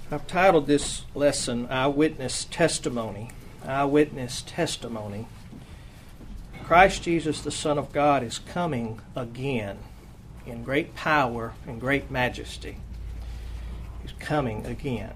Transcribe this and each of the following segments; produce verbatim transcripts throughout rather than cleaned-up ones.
I've titled this lesson, Eyewitness Testimony. Eyewitness Testimony. Christ Jesus, the Son of God, is coming again in great power and great majesty. He's coming again.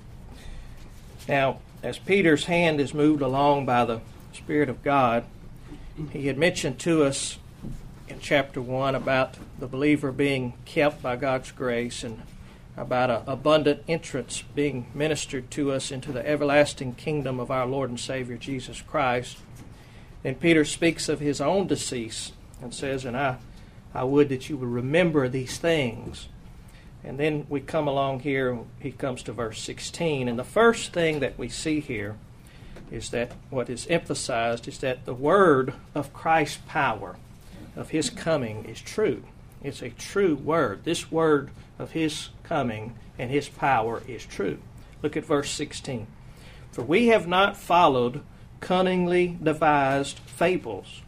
Now, as Peter's hand is moved along by the Spirit of God, he had mentioned to us in chapter one about the believer being kept by God's grace and about an abundant entrance being ministered to us into the everlasting kingdom of our Lord and Savior Jesus Christ. Then Peter speaks of his own decease and says, and I, I would that you would remember these things. And then we come along here, he comes to verse sixteen, and the first thing that we see here is that what is emphasized is that the word of Christ's power, of his coming, is true. It's a true word. This word of his coming and his power is true. Look at verse sixteen. For we have not followed cunningly devised fables,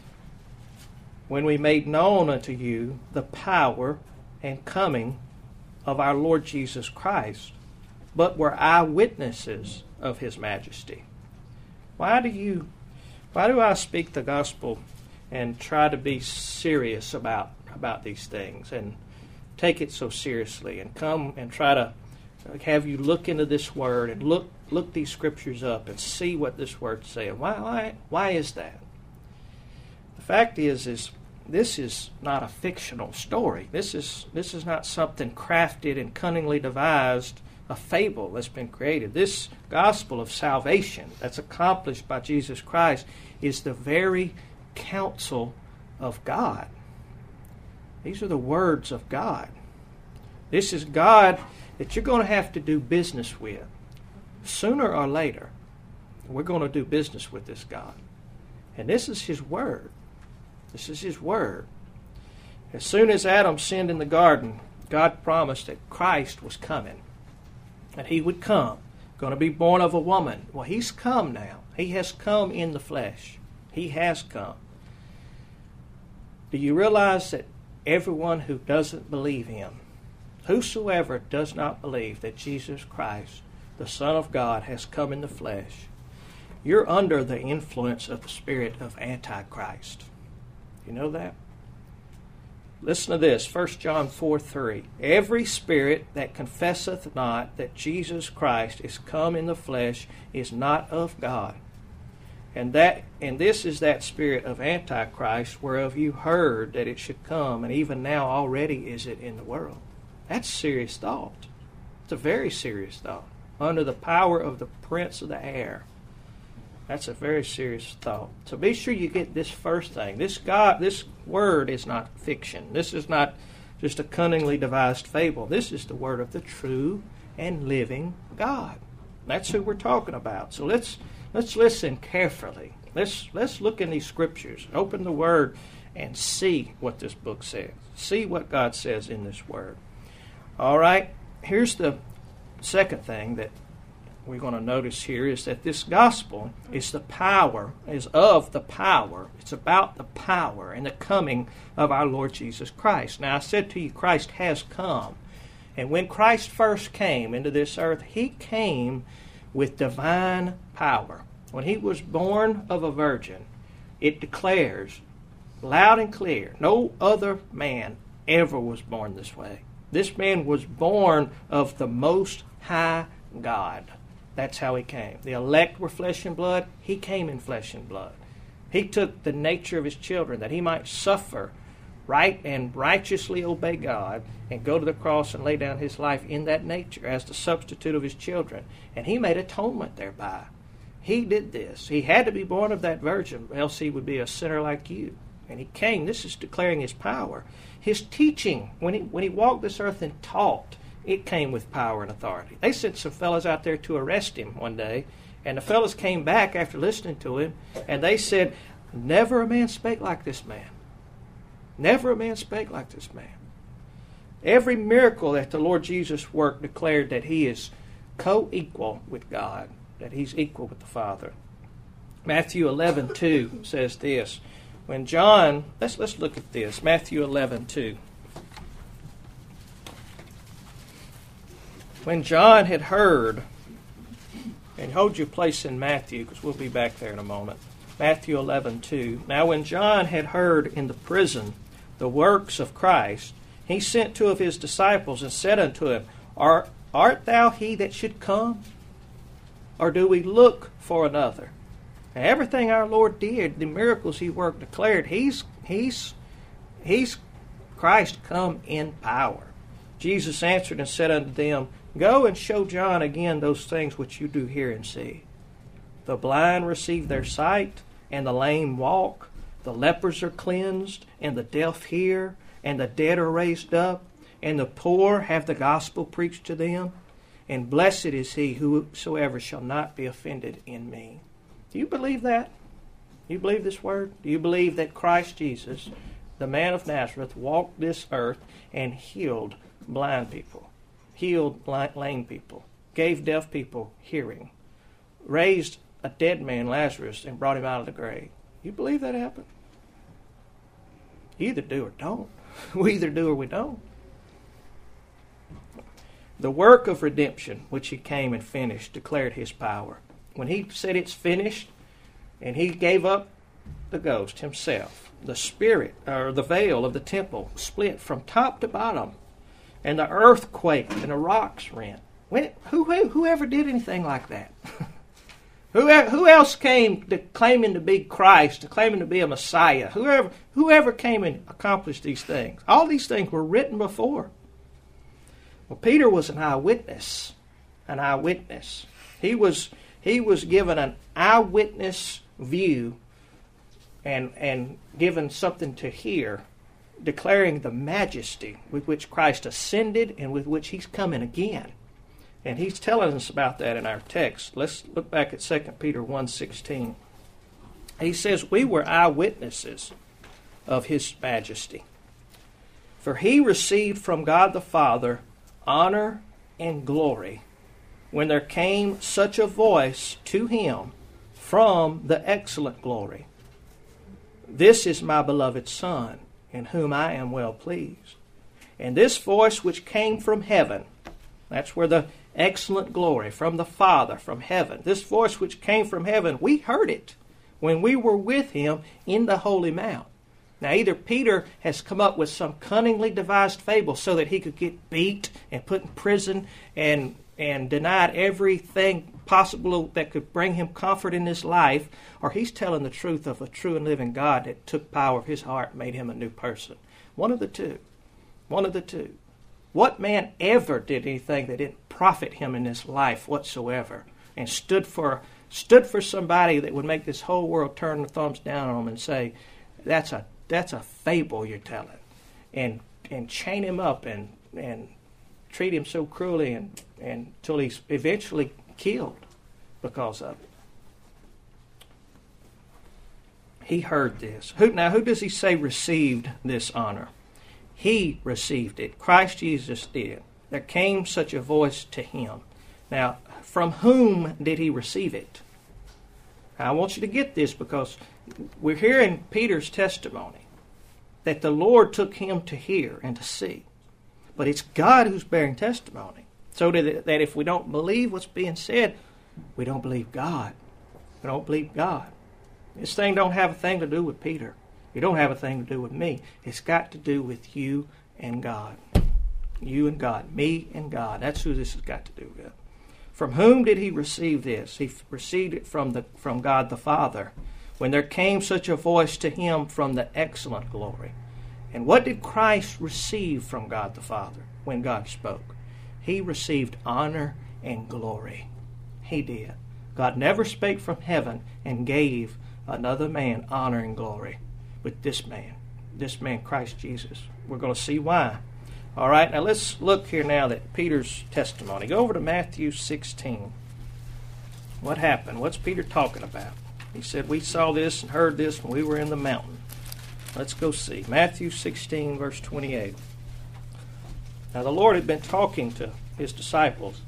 when we made known unto you the power and coming of our Lord Jesus Christ, but were eyewitnesses of his majesty. Why do you, why do I speak the gospel and try to be serious about, about these things and take it so seriously and come and try to have you look into this word and look look these scriptures up and see what this word says? Why why why is that? The fact is is this is not a fictional story. This is this is not something crafted and cunningly devised, a fable that's been created. This gospel of salvation that's accomplished by Jesus Christ is the very counsel of God. These are the words of God. This is God that you're going to have to do business with. Sooner or later, we're going to do business with this God. And this is his word. This is his word. As soon as Adam sinned in the garden, God promised that Christ was coming. That he would come. Going to be born of a woman. Well, he's come now. He has come in the flesh. He has come. Do you realize that everyone who doesn't believe him, whosoever does not believe that Jesus Christ, the Son of God, has come in the flesh, you're under the influence of the spirit of Antichrist. You know that? Listen to this, First John four three. Every spirit that confesseth not that Jesus Christ is come in the flesh is not of God. And that, and this is that spirit of Antichrist, whereof you heard that it should come, and even now already is it in the world. That's serious thought. It's a very serious thought. Under the power of the prince of the air. That's a very serious thought. So be sure you get this first thing. This God, this word is not fiction. This is not just a cunningly devised fable. This is the word of the true and living God. That's who we're talking about. So let's let's listen carefully. Let's let's look in these scriptures. Open the word and see what this book says. See what God says in this word. All right. Here's the second thing that we're going to notice here is that this gospel is the power, is of the power. It's about the power and the coming of our Lord Jesus Christ. Now, I said to you, Christ has come. And when Christ first came into this earth, he came with divine power. When he was born of a virgin, it declares loud and clear, no other man ever was born this way. This man was born of the Most High God. That's how he came. The elect were flesh and blood. He came in flesh and blood. He took the nature of his children that he might suffer right and righteously obey God and go to the cross and lay down his life in that nature as the substitute of his children. And he made atonement thereby. He did this. He had to be born of that virgin, else he would be a sinner like you. And he came. This is declaring his power. His teaching, when he when he walked this earth and taught, it came with power and authority. They sent some fellas out there to arrest him one day, and the fellas came back after listening to him, and they said, never a man spake like this man. Never a man spake like this man. Every miracle that the Lord Jesus worked declared that he is co-equal with God, that he's equal with the Father. Matthew eleven two says this. When John, let's let's look at this. Matthew eleven two. When John had heard, and hold your place in Matthew, because we'll be back there in a moment. Matthew eleven two. Now when John had heard in the prison the works of Christ, he sent two of his disciples and said unto him, Art, art thou he that should come? Or do we look for another? Now, everything our Lord did, the miracles he worked, declared, he's, he's, he's Christ come in power. Jesus answered and said unto them, Go and show John again those things which you do hear and see. The blind receive their sight, and the lame walk. The lepers are cleansed, and the deaf hear, and the dead are raised up, and the poor have the gospel preached to them. And blessed is he whosoever shall not be offended in me. Do you believe that? Do you believe this word? Do you believe that Christ Jesus, the man of Nazareth, walked this earth and healed blind people, healed lame people, gave deaf people hearing, raised a dead man, Lazarus, and brought him out of the grave? You believe that happened? You either do or don't. We either do or we don't. The work of redemption, which he came and finished, declared his power. When he said it's finished, and he gave up the ghost himself, the spirit, or the veil of the temple, split from top to bottom, and the earth quaked and the rocks rent. When, who, who, whoever did anything like that? who, who else came to claiming to be Christ, to claiming to be a Messiah? Whoever, whoever came and accomplished these things? All these things were written before. Well, Peter was an eyewitness, an eyewitness. He was he was given an eyewitness view and and given something to hear, declaring the majesty with which Christ ascended and with which he's coming again. And he's telling us about that in our text. Let's look back at Second Peter one sixteen. He says, We were eyewitnesses of his majesty. For he received from God the Father honor and glory when there came such a voice to him from the excellent glory. This is my beloved Son, in whom I am well pleased. And this voice which came from heaven, that's where the excellent glory, from the Father, from heaven, this voice which came from heaven, we heard it when we were with him in the holy mount. Now, either Peter has come up with some cunningly devised fable so that he could get beat and put in prison and and denied everything possible that could bring him comfort in this life, or he's telling the truth of a true and living God that took power of his heart and made him a new person. One of the two. One of the two. What man ever did anything that didn't profit him in this life whatsoever and stood for stood for somebody that would make this whole world turn their thumbs down on him and say, that's a That's a fable you're telling, and and chain him up and and treat him so cruelly and, and until he's eventually killed because of it. He heard this. Who now? Who does he say received this honor? He received it. Christ Jesus did. There came such a voice to him. Now, from whom did he receive it? Now, I want you to get this because we're hearing Peter's testimony that the Lord took him to hear and to see. But it's God who's bearing testimony. So that, that if we don't believe what's being said, we don't believe God. We don't believe God. This thing don't have a thing to do with Peter. It don't have a thing to do with me. It's got to do with you and God. You and God. Me and God. That's who this has got to do with. From whom did he receive this? He received it from the from God the Father, when there came such a voice to him from the excellent glory. And what did Christ receive from God the Father when God spoke? He received honor and glory. He did. God never spake from heaven and gave another man honor and glory. But this man, this man Christ Jesus. We're going to see why. All right, now let's look here now at Peter's testimony. Go over to Matthew sixteen. What happened? What's Peter talking about? He said, we saw this and heard this when we were in the mountain. Let's go see. Matthew sixteen, verse twenty-eight. Now the Lord had been talking to his disciples.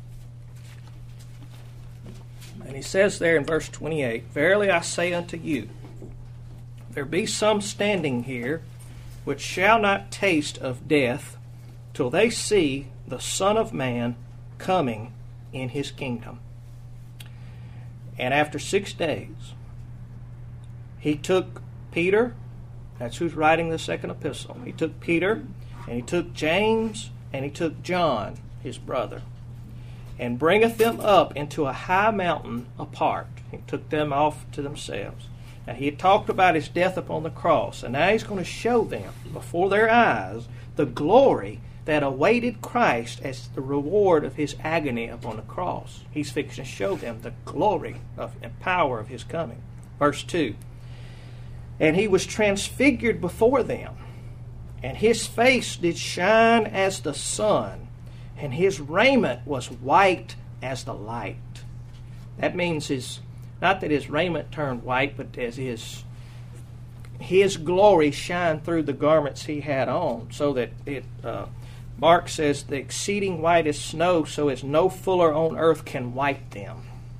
And he says there in verse twenty-eight, Verily I say unto you, there be some standing here which shall not taste of death till they see the Son of Man coming in his kingdom. And after six days, he took Peter, that's who's writing the second epistle. He took Peter, and he took James, and he took John, his brother, and bringeth them up into a high mountain apart. He took them off to themselves. Now, he had talked about his death upon the cross, and now he's going to show them before their eyes the glory that awaited Christ as the reward of his agony upon the cross. He's fixing to show them the glory of and power of his coming. Verse two, and he was transfigured before them, and his face did shine as the sun, and his raiment was white as the light. That means his, not that his raiment turned white, but as his his glory shined through the garments he had on, so that it, uh, Mark says, the exceeding white as snow, so as no fuller on earth can white them.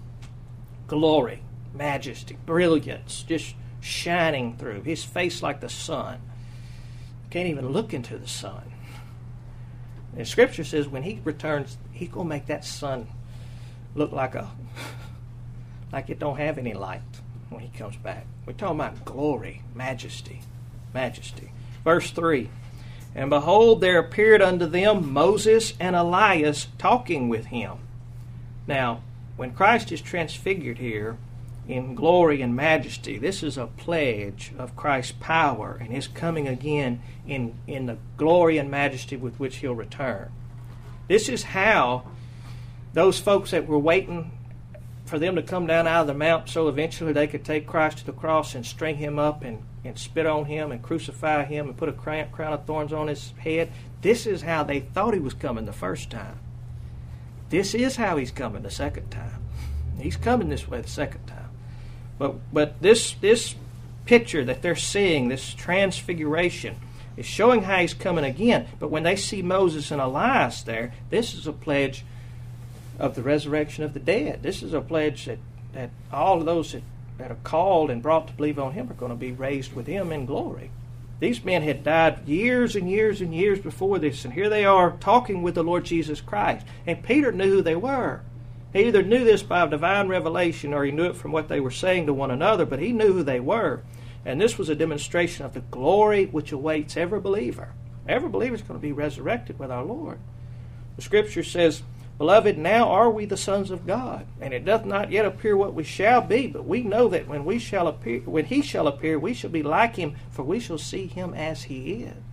Glory, majesty, brilliance, just shining through. His face like the sun. Can't even look into the sun. And Scripture says when he returns, he's going to make that sun look like a like it don't have any light when he comes back. We're talking about glory, majesty, majesty. Verse three, and behold, there appeared unto them Moses and Elias talking with him. Now, when Christ is transfigured here in glory and majesty, this is a pledge of Christ's power and his coming again in, in the glory and majesty with which he'll return. This is how those folks that were waiting for them to come down out of the mount so eventually they could take Christ to the cross and string him up and, and spit on him and crucify him and put a crown, crown of thorns on his head. This is how they thought he was coming the first time. This is how he's coming the second time. He's coming this way the second time. But but this this picture that they're seeing, this transfiguration, is showing how he's coming again. But when they see Moses and Elias there, this is a pledge of the resurrection of the dead. This is a pledge that, that all of those that, that are called and brought to believe on him are going to be raised with him in glory. These men had died years and years and years before this, and here they are talking with the Lord Jesus Christ. And Peter knew who they were. He either knew this by divine revelation or he knew it from what they were saying to one another, but he knew who they were. And this was a demonstration of the glory which awaits every believer. Every believer is going to be resurrected with our Lord. The Scripture says, Beloved, now are we the sons of God, and it doth not yet appear what we shall be, but we know that when we shall appear, when he shall appear, we shall be like him, for we shall see him as he is.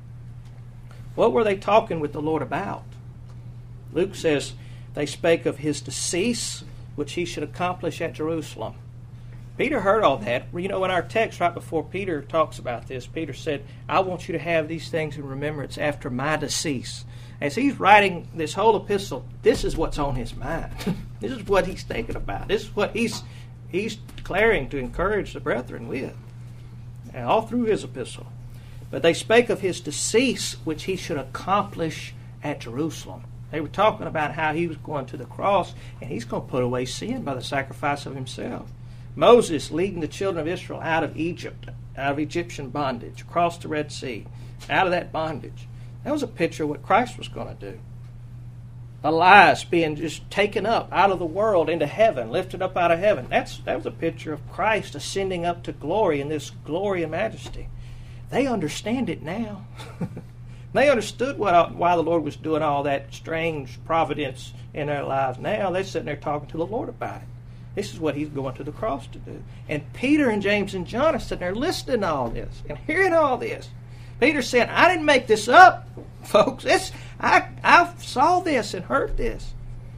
What were they talking with the Lord about? Luke says they spake of his decease, which he should accomplish at Jerusalem. Peter heard all that. You know, in our text right before Peter talks about this, Peter said, I want you to have these things in remembrance after my decease. As he's writing this whole epistle, this is what's on his mind. This is what he's thinking about. This is what he's he's declaring to encourage the brethren with. And all through his epistle. But they spake of his decease, which he should accomplish at Jerusalem. They were talking about how he was going to the cross, and he's going to put away sin by the sacrifice of himself. Moses leading the children of Israel out of Egypt, out of Egyptian bondage, across the Red Sea, out of that bondage. That was a picture of what Christ was going to do. Elias being just taken up out of the world into heaven, lifted up out of heaven. That's that was a picture of Christ ascending up to glory in this glory and majesty. They understand it now. They understood what, why the Lord was doing all that strange providence in their lives. Now they're sitting there talking to the Lord about it. This is what he's going to the cross to do. And Peter and James and John are sitting there listening to all this and hearing all this. Peter said, I didn't make this up, folks. It's, I, I saw this and heard this.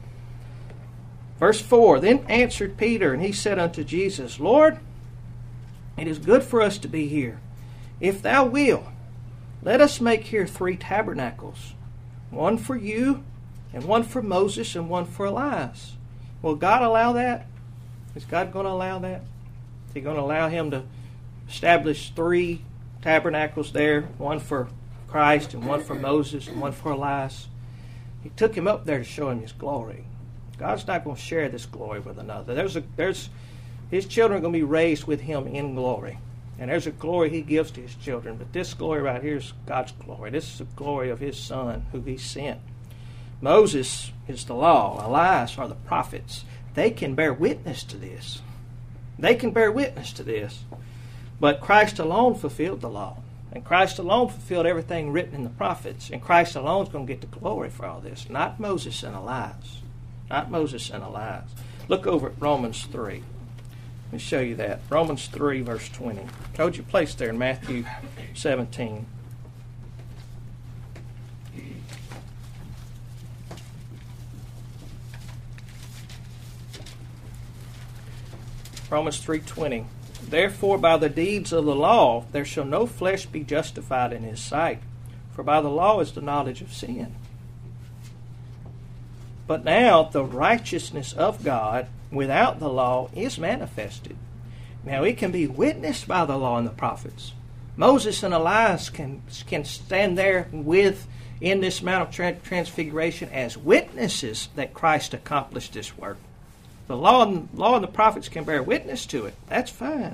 Verse four, Then answered Peter, and he said unto Jesus, Lord, it is good for us to be here. If thou wilt, let us make here three tabernacles, one for you, and one for Moses, and one for Elias. Will God allow that? Is God going to allow that? Is he going to allow him to establish three tabernacles there, one for Christ and one for Moses and one for Elias? He took him up there to show him his glory. God's not going to share this glory with another. There's a, there's his children are going to be raised with him in glory. And there's a glory he gives to his children. But this glory right here is God's glory. This is the glory of his Son who he sent. Moses is the law. Elias are the prophets. They can bear witness to this. They can bear witness to this. But Christ alone fulfilled the law. And Christ alone fulfilled everything written in the prophets. And Christ alone is going to get the glory for all this. Not Moses and Elias. Not Moses and Elias. Look over at Romans three. Let me show you that. Romans three, verse twenty. I told you place there in Matthew seventeen. Romans three twenty. Therefore by the deeds of the law there shall no flesh be justified in his sight, for by the law is the knowledge of sin. But now the righteousness of God without the law is manifested. Now it can be witnessed by the law and the prophets. Moses and Elias can, can stand there with in this Mount of Tra- Transfiguration as witnesses that Christ accomplished this work. The law and, law and the prophets can bear witness to it. That's fine.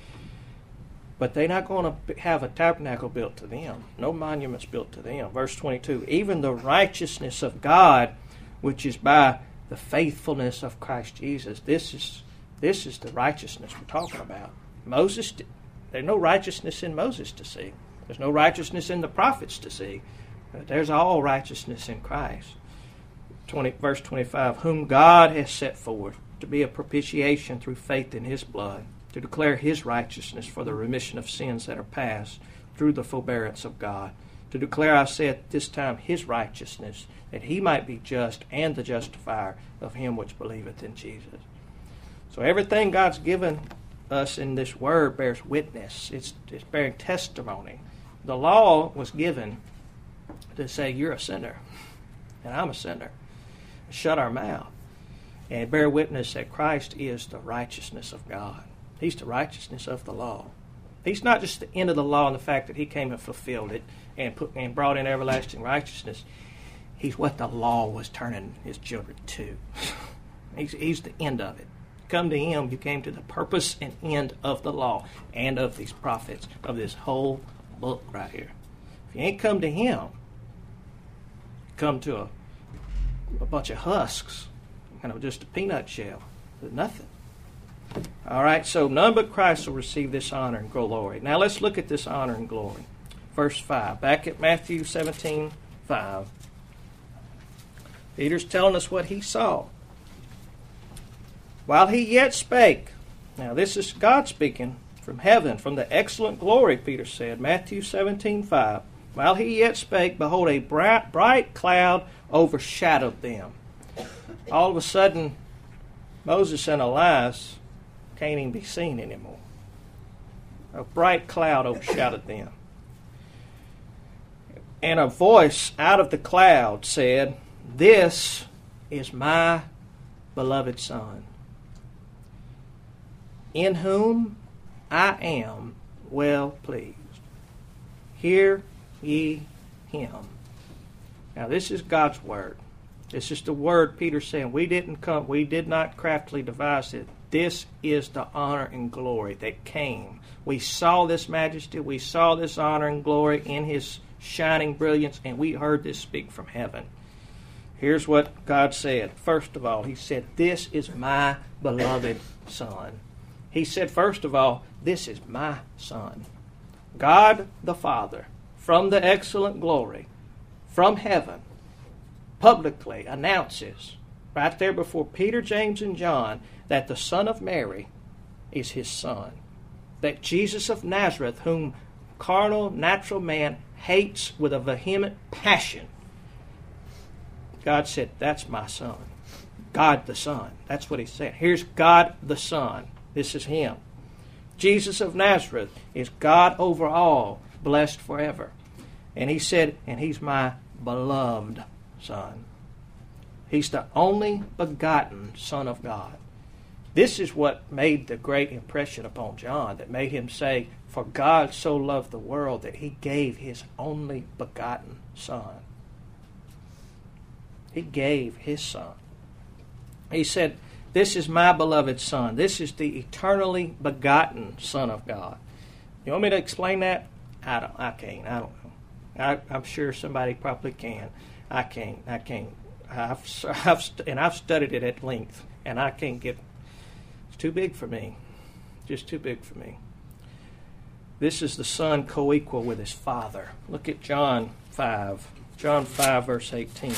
But they're not going to have a tabernacle built to them. No monuments built to them. Verse twenty-two, even the righteousness of God, which is by the faithfulness of Christ Jesus. This is this is the righteousness we're talking about. Moses, there's no righteousness in Moses to see. There's no righteousness in the prophets to see. But there's all righteousness in Christ. twenty, verse twenty-five, whom God has set forth to be a propitiation through faith in his blood, to declare his righteousness for the remission of sins that are past through the forbearance of God, to declare, I say at this time, his righteousness, that he might be just and the justifier of him which believeth in Jesus. So everything God's given us in this word bears witness. It's, it's bearing testimony. The law was given to say, you're a sinner, and I'm a sinner. Shut our mouth and bear witness that Christ is the righteousness of God. He's the righteousness of the law. He's not just the end of the law in the fact that he came and fulfilled it and put and brought in everlasting righteousness. He's what the law was turning his children to. he's, he's the end of it. Come to him, you came to the purpose and end of the law and of these prophets, of this whole book right here. If you ain't come to him, come to a a bunch of husks, kind of just a peanut shell, nothing. All right, so none but Christ will receive this honor and glory. Now let's look at this honor and glory. Verse five, back at Matthew seventeen five. Peter's telling us what he saw. While he yet spake, now this is God speaking from heaven, from the excellent glory, Peter said, Matthew seventeen five. While he yet spake, behold, a bright, bright cloud overshadowed them. All of a sudden, Moses and Elias can't even be seen anymore. A bright cloud overshadowed them. And a voice out of the cloud said, this is my beloved Son, in whom I am well pleased. Hear ye him. Now this is God's word. This is the word Peter's saying. We didn't come, we did not craftily devise it. This is the honor and glory that came. We saw this majesty, we saw this honor and glory in his shining brilliance, and we heard this speak from heaven. Here's what God said. First of all, he said, this is my beloved Son. He said, first of all, this is my Son. God the Father, from the excellent glory, from heaven, publicly announces, right there before Peter, James, and John, that the Son of Mary is his Son. That Jesus of Nazareth, whom carnal, natural man hates with a vehement passion, God said, that's my Son. God the Son. That's what he said. Here's God the Son. This is him. Jesus of Nazareth is God over all, blessed forever. And he said, and he's my beloved Son. He's the only begotten Son of God. This is what made the great impression upon John, that made him say, for God so loved the world that he gave his only begotten Son. He gave his Son. He said, this is my beloved Son. This is the eternally begotten Son of God. You want me to explain that? I don't. I can't. I don't know. I, I'm sure somebody probably can. I can't. I can't I've, I've, and I've studied it at length, and I can't get, it's too big for me. Just too big for me. This is the Son co-equal with his Father. Look at John five. John five, verse eighteen.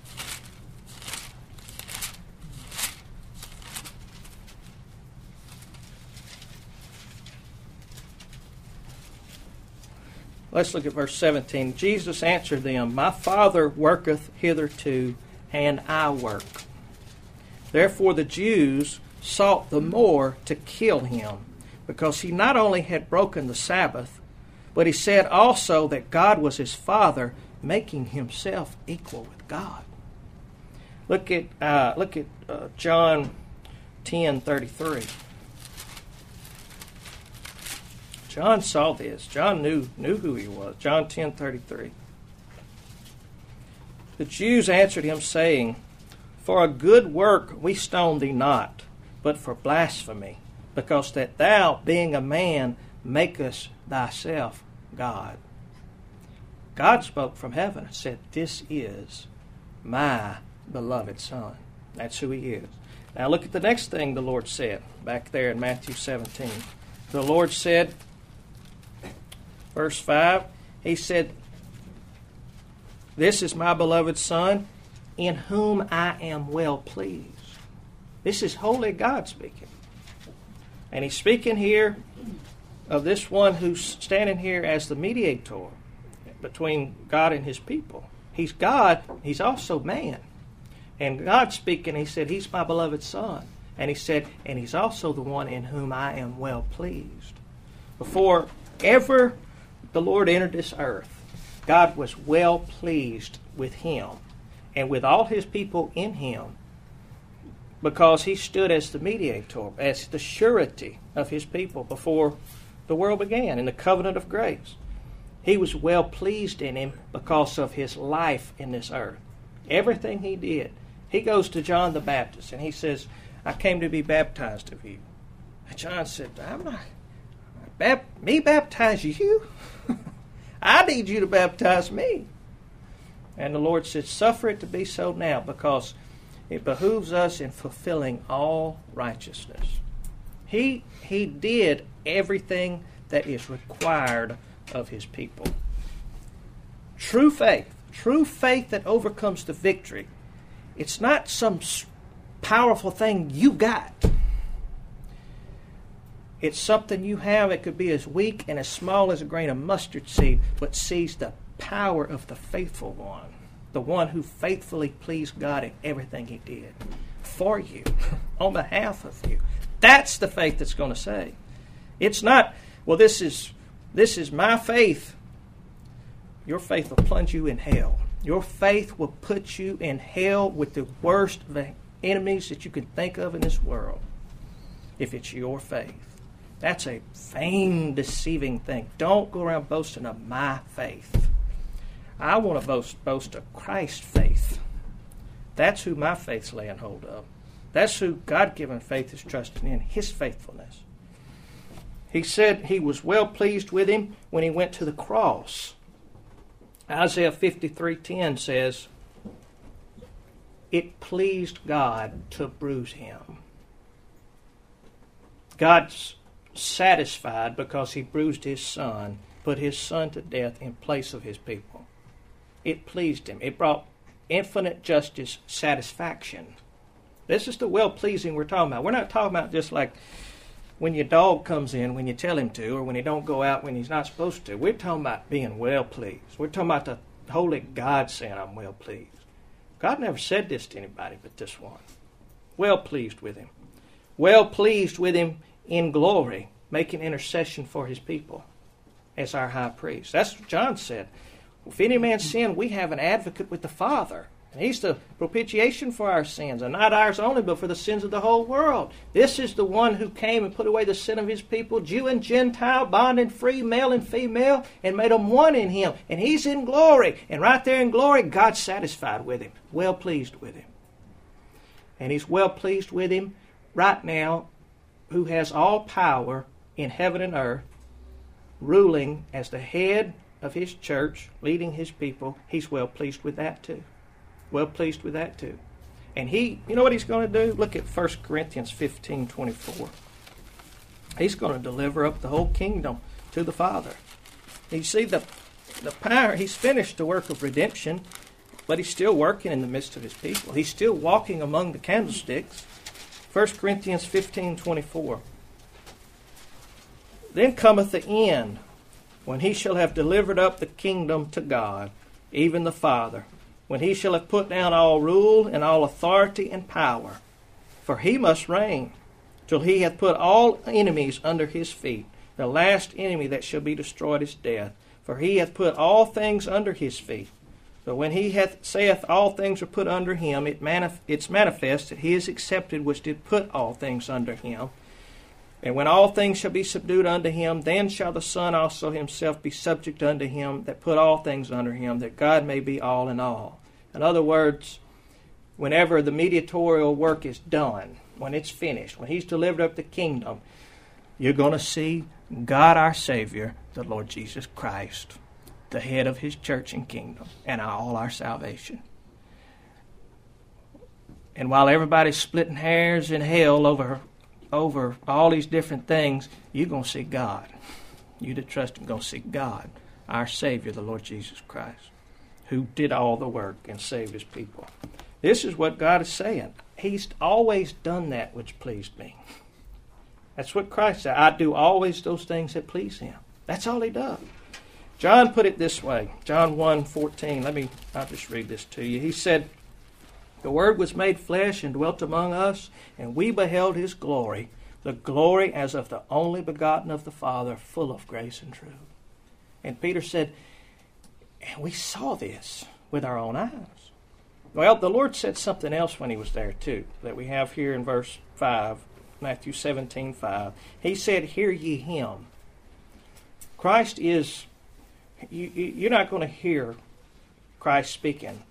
Let's look at verse seventeen. Jesus answered them, My Father worketh hitherto, and I work. Therefore the Jews sought the more to kill him, because he not only had broken the Sabbath, but he said also that God was his Father, making himself equal with God. Look at uh, look at uh, John ten thirty-three. John saw this. John knew knew who he was. John ten thirty-three. The Jews answered him, saying, For a good work we stone thee not, but for blasphemy, because that thou, being a man, makest thyself God. God spoke from heaven and said, This is my beloved Son. That's who he is. Now look at the next thing the Lord said, back there in Matthew seventeen. The Lord said, verse five, he said, This is my beloved Son, in whom I am well pleased. This is holy God speaking. And he's speaking here of this one who's standing here as the mediator between God and his people. He's God, he's also man. And God speaking, he said, He's my beloved Son. And he said, and he's also the one in whom I am well pleased. Before ever the Lord entered this earth, God was well pleased with him and with all his people in him, because he stood as the mediator, as the surety of his people before the world began in the covenant of grace. He was well pleased in him because of his life in this earth. Everything he did. He goes to John the Baptist and he says, I came to be baptized of you. And John said, I'm not, bap- me baptize you? I need you to baptize me. And the Lord said, Suffer it to be so now, because it behooves us in fulfilling all righteousness. He, he did everything that is required of his people. True faith, true faith that overcomes the victory. It's not some powerful thing you got. It's something you have. It could be as weak and as small as a grain of mustard seed, but sees the power of the faithful one, the one who faithfully pleased God in everything he did for you, on behalf of you. That's the faith that's going to save. It's not, well, this is this is my faith. Your faith will plunge you in hell. Your faith will put you in hell with the worst enemies that you can think of in this world, if it's your faith. That's a vain, deceiving thing. Don't go around boasting of my faith. I want to boast, boast of Christ's faith. That's who my faith's laying hold of. That's who God-given faith is trusting in, his faithfulness. He said he was well pleased with him when he went to the cross. Isaiah fifty-three ten says, It pleased God to bruise him. God's satisfied because he bruised his Son, put his Son to death in place of his people. It pleased him. It brought infinite justice satisfaction. This is the well-pleasing we're talking about. We're not talking about just like when your dog comes in when you tell him to, or when he don't go out when he's not supposed to. We're talking about being well-pleased. We're talking about the holy God saying, I'm well-pleased. God never said this to anybody but this one. Well-pleased with him. Well-pleased with him in glory, making intercession for his people as our high priest. That's what John said. If any man sin, we have an advocate with the Father. And he's the propitiation for our sins, and not ours only, but for the sins of the whole world. This is the one who came and put away the sin of his people, Jew and Gentile, bond and free, male and female, and made them one in him. And he's in glory. And right there in glory, God's satisfied with him, well pleased with him. And he's well pleased with him right now, who has all power in heaven and earth, ruling as the head of his church, leading his people. He's well pleased with that too. well pleased with that too. And he, you know what he's going to do? Look at First Corinthians fifteen twenty-four. He's going to deliver up the whole kingdom to the Father. You see, the, the power, he's finished the work of redemption, but he's still working in the midst of his people. He's still walking among the candlesticks. First Corinthians fifteen twenty-four. Then cometh the end, when he shall have delivered up the kingdom to God, even the Father, when he shall have put down all rule and all authority and power. For he must reign till he hath put all enemies under his feet. The last enemy that shall be destroyed is death. For he hath put all things under his feet. So when he hath saith all things are put under him, it manif- it's manifest that he is accepted which did put all things under him. And when all things shall be subdued unto him, then shall the Son also himself be subject unto him that put all things under him, that God may be all in all. In other words, whenever the mediatorial work is done, when it's finished, when he's delivered up the kingdom, you're going to see God our Savior, the Lord Jesus Christ, the head of his church and kingdom, and all our salvation. And while everybody's splitting hairs in hell over over all these different things, you're going to see God. You that trust him, going to see God, our Savior, the Lord Jesus Christ, who did all the work and saved his people. This is what God is saying. He's always done that which pleased me. That's what Christ said. I do always those things that please him. That's all he does. John put it this way. John one fourteen. Let me, I'll just read this to you. He said, the Word was made flesh and dwelt among us, and we beheld his glory, the glory as of the only begotten of the Father, full of grace and truth. And Peter said, and we saw this with our own eyes. Well, the Lord said something else when he was there too, that we have here in verse five, Matthew seventeen five. He said, hear ye him. Christ is, you, you're not going to hear Christ speaking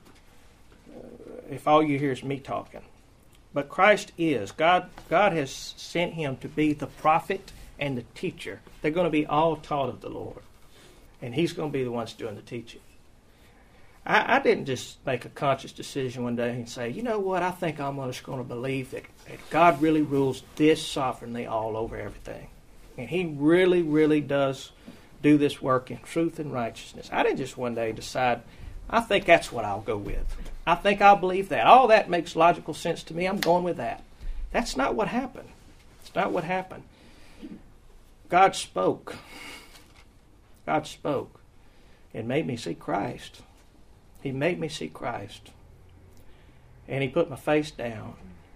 if all you hear is me talking. But Christ is. God God has sent him to be the prophet and the teacher. They're going to be all taught of the Lord. And he's going to be the ones doing the teaching. I, I didn't just make a conscious decision one day and say, you know what, I think I'm just going to believe that, that God really rules this sovereignly all over everything. And he really, really does do this work in truth and righteousness. I didn't just one day decide, I think that's what I'll go with. I think I'll believe that. All that makes logical sense to me. I'm going with that. That's not what happened. It's not what happened. God spoke. God spoke. It made me see Christ. He made me see Christ. And he put my face down.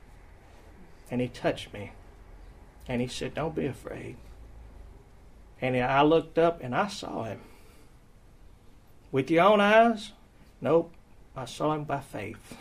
And he touched me. And he said, don't be afraid. And I looked up and I saw him. With your own eyes? Nope. I saw him by faith.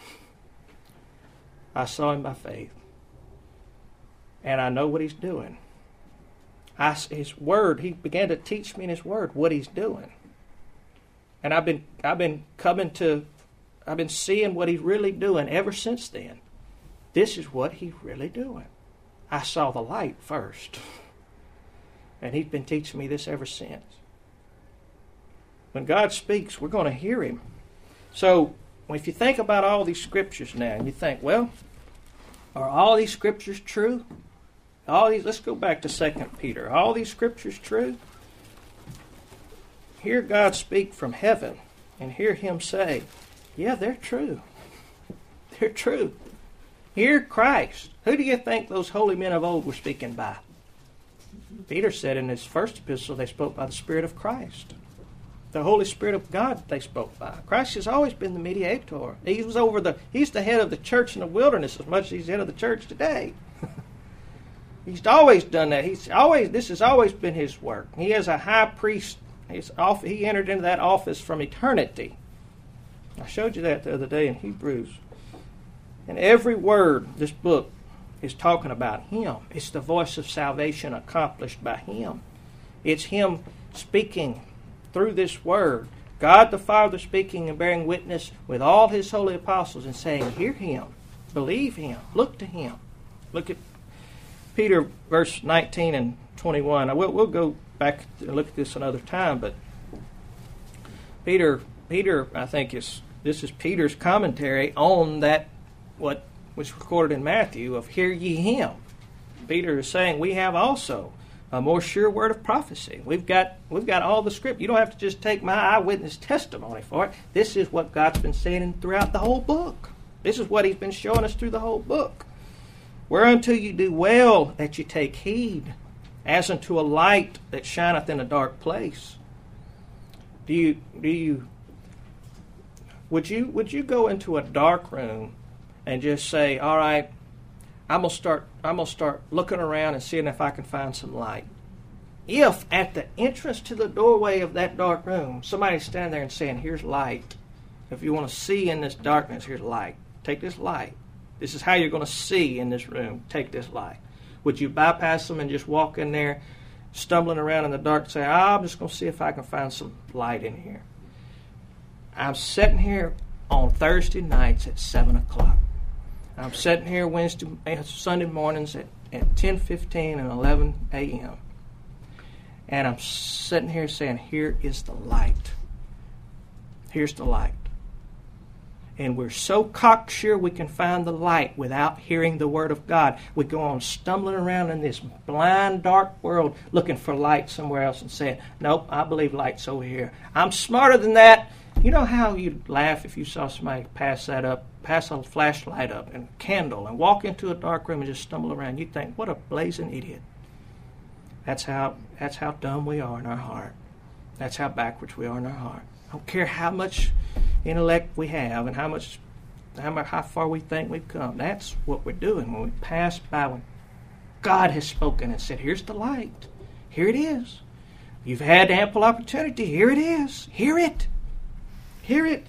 I saw him by faith. And I know what he's doing. I, his word, he began to teach me in his word what he's doing. And I've been I've been coming to, I've been seeing what he's really doing ever since then. This is what he's really doing. I saw the light first. And he's been teaching me this ever since. When God speaks, we're going to hear him. So, if you think about all these scriptures now, and you think, well, are all these scriptures true? All these. Let's go back to Second Peter. Are all these scriptures true? Hear God speak from heaven and hear him say, yeah, they're true. They're true. Hear Christ. Who do you think those holy men of old were speaking by? Peter said in his first epistle they spoke by the Spirit of Christ. The Holy Spirit of God they spoke by. Christ has always been the mediator. He was over the. He's the head of the church in the wilderness as much as he's the head of the church today. He's always done that. He's always. This has always been his work. He is a high priest. He's off, he entered into that office from eternity. I showed you that the other day in Hebrews. And every word this book is talking about him. It's the voice of salvation accomplished by him. It's him speaking through this word, God the Father speaking and bearing witness with all his holy apostles and saying, hear him, believe him, look to him. Look at Peter, verse nineteen and twenty-one. I will, we'll go back and look at this another time, but Peter, Peter, I think, is this is Peter's commentary on that, what was recorded in Matthew, of hear ye him. Peter is saying we have also a more sure word of prophecy. We've got we've got all the script. You don't have to just take my eyewitness testimony for it. This is what God's been saying throughout the whole book. This is what he's been showing us through the whole book. Whereunto you do well that you take heed, as unto a light that shineth in a dark place. Do you do you would you would you go into a dark room and just say, all right, I'm gonna start I'm gonna start looking around and seeing if I can find some light? If at the entrance to the doorway of that dark room, somebody's standing there and saying, here's light. If you want to see in this darkness, here's light. Take this light. This is how you're going to see in this room. Take this light. Would you bypass them and just walk in there, stumbling around in the dark, and say, oh, I'm just going to see if I can find some light in here? I'm sitting here on Thursday nights at seven o'clock. I'm sitting here Wednesday, Sunday mornings at, at ten fifteen and eleven a.m. And I'm sitting here saying, here is the light. Here's the light. And we're so cocksure we can find the light without hearing the Word of God. We go on stumbling around in this blind, dark world looking for light somewhere else and saying, nope, I believe light's over here. I'm smarter than that. You know how you'd laugh if you saw somebody pass that up, pass a flashlight up and a candle and walk into a dark room and just stumble around. You'd think, what a blazing idiot. That's how, that's how dumb we are in our heart. That's how backwards we are in our heart. I don't care how much intellect we have and how much, how much, how far we think we've come. That's what we're doing when we pass by, when God has spoken and said, here's the light. Here it is. You've had ample opportunity. Here it is. Hear it. Hear it.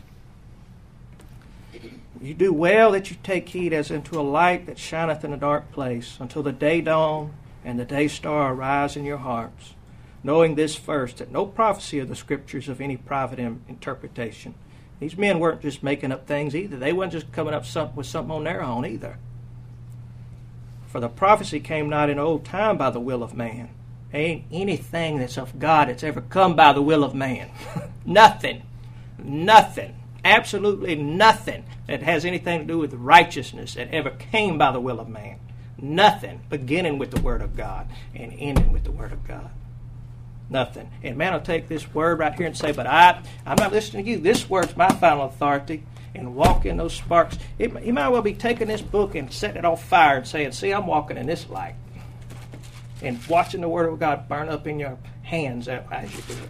You do well that you take heed as unto a light that shineth in a dark place, until the day dawn and the day star arise in your hearts, knowing this first, that no prophecy of the Scriptures of any private in- interpretation. These men weren't just making up things either. They weren't just coming up some, with something on their own either. For the prophecy came not in old time by the will of man. There ain't anything that's of God that's ever come by the will of man. Nothing. Nothing. Absolutely nothing that has anything to do with righteousness that ever came by the will of man. Nothing, beginning with the Word of God and ending with the Word of God. Nothing. And man will take this word right here and say, but I, I'm not listening to you. This word's my final authority. And walk in those sparks. It, you might well be taking this book and setting it on fire and saying, see, I'm walking in this light. And watching the Word of God burn up in your hands as you do it.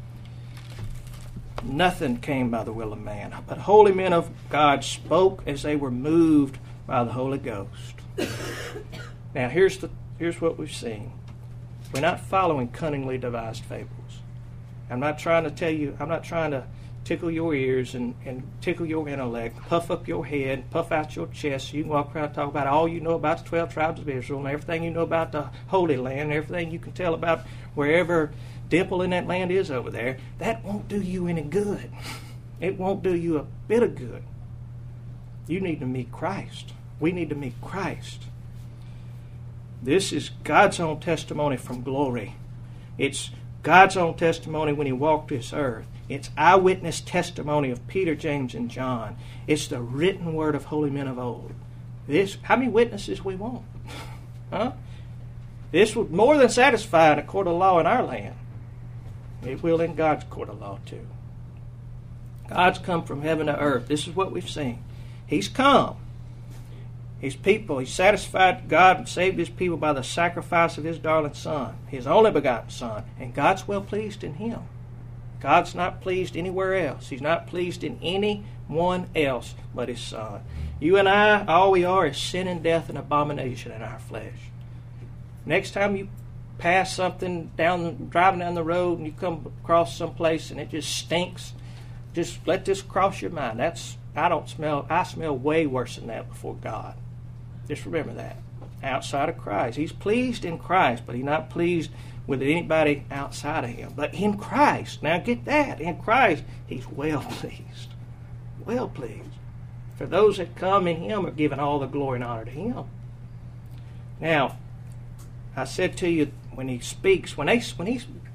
Nothing came by the will of man, but holy men of God spoke as they were moved by the Holy Ghost. Now, here's the here's what we've seen. We're not following cunningly devised fables. I'm not trying to tell you, I'm not trying to tickle your ears and, and tickle your intellect, puff up your head, puff out your chest, so you can walk around and talk about all you know about the twelve tribes of Israel and everything you know about the Holy Land and everything you can tell about wherever dimple in that land is over there. That won't do you any good. It won't do you a bit of good. You need to meet Christ. We need to meet Christ. This is God's own testimony from glory. It's God's own testimony when He walked this earth. It's eyewitness testimony of Peter, James, and John. It's the written word of holy men of old. This, how many witnesses we want? Huh? This would more than satisfy in a court of law in our land. It will in God's court of law too. God's come from heaven to earth. This is what we've seen. He's come. His people, He satisfied God and saved His people by the sacrifice of His darling Son, His only begotten Son. And God's well pleased in Him. God's not pleased anywhere else. He's not pleased in anyone else but His Son. You and I, all we are is sin and death and abomination in our flesh. Next time you pass something down, driving down the road, and you come across someplace and it just stinks, just let this cross your mind. That's I don't smell. I smell way worse than that before God. Just remember that. Outside of Christ, He's pleased in Christ, but He's not pleased with anybody outside of Him. But in Christ, now get that. In Christ, He's well pleased. Well pleased. For those that come in Him are given all the glory and honor to Him. Now, I said to you, when He speaks, when they, when He,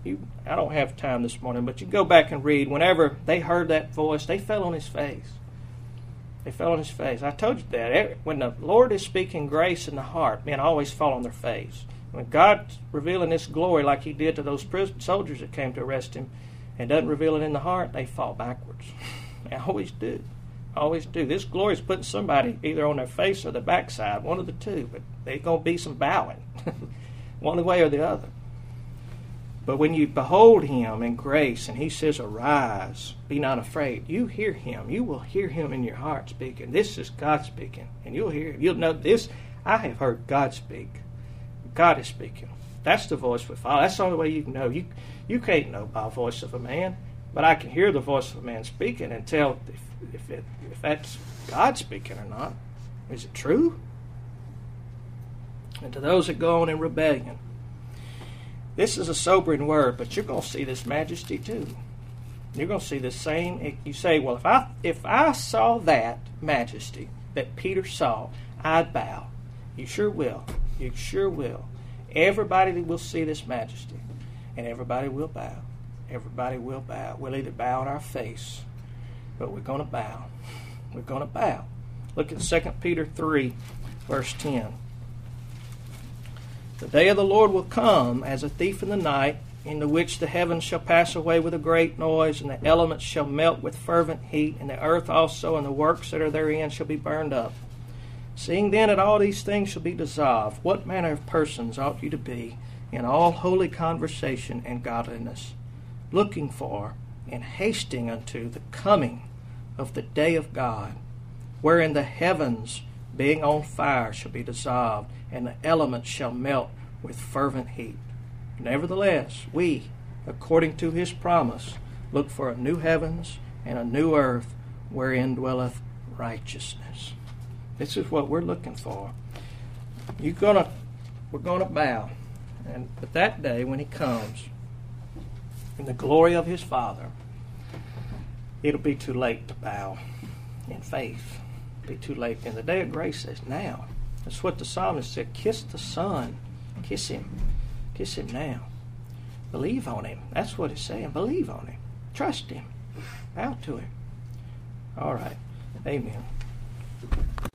You, I don't have time this morning, but you go back and read. Whenever they heard that voice, they fell on his face. They fell on his face. I told you that. When the Lord is speaking grace in the heart, men always fall on their face. When God's revealing this glory like he did to those prison soldiers that came to arrest him and doesn't reveal it in the heart, they fall backwards. They always do. Always do. This glory is putting somebody either on their face or the backside, one of the two, but there's going to be some bowing, one way or the other. But when you behold him in grace and he says, arise, be not afraid, you hear him. You will hear him in your heart speaking. This is God speaking. And you'll hear him. You'll know this. I have heard God speak. God is speaking. That's the voice we follow. That's the only way you can know. You you can't know by the voice of a man, but I can hear the voice of a man speaking and tell if if, it, if that's God speaking or not. Is it true? And to those that go on in rebellion, this is a sobering word, but you're going to see this majesty too. You're going to see the same. You say, well, if I if I saw that majesty that Peter saw, I'd bow. You sure will. You sure will. Everybody will see this majesty, and everybody will bow. Everybody will bow. We'll either bow on our face, but we're going to bow. We're going to bow. Look at Second Peter three, verse ten. The day of the Lord will come as a thief in the night, in the which the heavens shall pass away with a great noise, and the elements shall melt with fervent heat, and the earth also and the works that are therein shall be burned up. Seeing then that all these things shall be dissolved, what manner of persons ought you to be in all holy conversation and godliness, looking for and hasting unto the coming of the day of God, wherein the heavens, being on fire, shall be dissolved, and the elements shall melt with fervent heat. Nevertheless, we, according to his promise, look for a new heavens and a new earth, wherein dwelleth righteousness. This is what we're looking for. You're gonna, we're gonna bow, and but that day when he comes, in the glory of his Father, it'll be too late to bow in faith. It'll be too late. And the day of grace says now. That's what the psalmist said. Kiss the Son. Kiss him. Kiss him now. Believe on him. That's what it's saying. Believe on him. Trust him. Bow to him. All right. Amen.